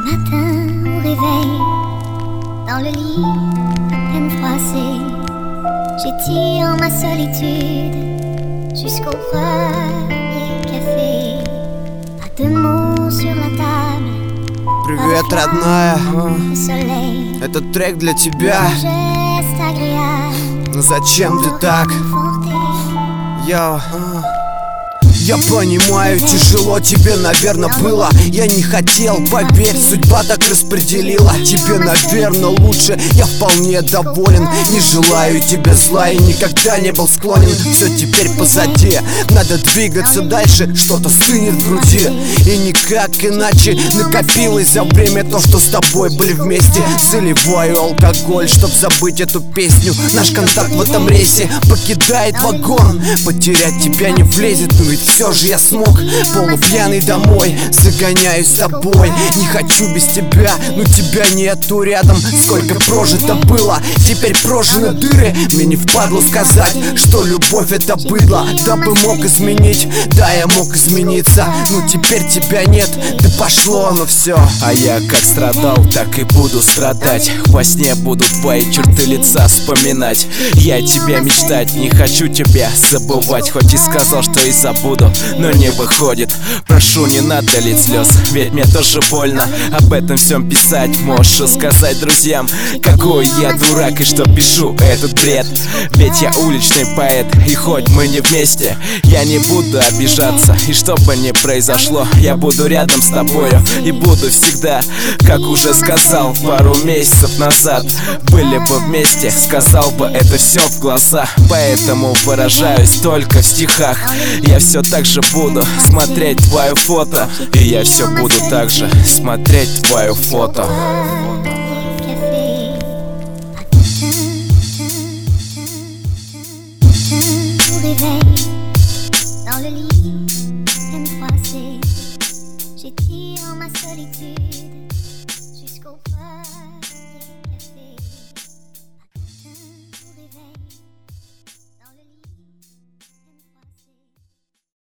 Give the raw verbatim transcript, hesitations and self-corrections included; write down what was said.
Matin au réveil, dans le lit à peine froissé, j'étire ma solitude jusqu'au premier café. Pas de mots sur la table. Привет, родная. Soleil, Этот трек для тебя. geste agréable. Ну зачем ты так? Я... Я понимаю, тяжело тебе, наверное, было. Я не хотел, поверь, судьба так распределила. Тебе, наверное, лучше, я вполне доволен. Не желаю тебе зла и никогда не был склонен. Все теперь позади, надо двигаться дальше. Что-то стынет в груди, и никак иначе накопилось за время то, что с тобой были вместе. Заливаю алкоголь, чтоб забыть эту песню. Наш контакт в этом рейсе покидает вагон. Потерять тебя не влезет, но ведь все же я смог. Полупьяный домой, загоняюсь с тобой. Не хочу без тебя, но тебя нету рядом. Сколько прожито было, теперь прожжены дыры. Мне не впадло сказать, что любовь это быдло. Да бы мог изменить, да я мог измениться. Но теперь тебя нет, да пошло оно все. А я как страдал, так и буду страдать. Во сне буду твои черты лица вспоминать. Я тебя мечтать, не хочу тебя забывать. Хоть и сказал, что и забуду, но не выходит. Прошу, не надо лить слез, ведь мне тоже больно об этом всем писать. Можешь сказать друзьям, какой я дурак и что пишу этот бред. Ведь я уличный поэт, и хоть мы не вместе, я не буду обижаться. И что бы ни произошло, я буду рядом с тобою и буду всегда. Как уже сказал пару месяцев назад, были бы вместе, сказал бы это все в глаза. Поэтому выражаюсь только в стихах. Я все так же буду смотреть твое фото, и я все буду так же смотреть твое фото. Au réveil, dans le lit, peine froissée, j'étire ma solitude.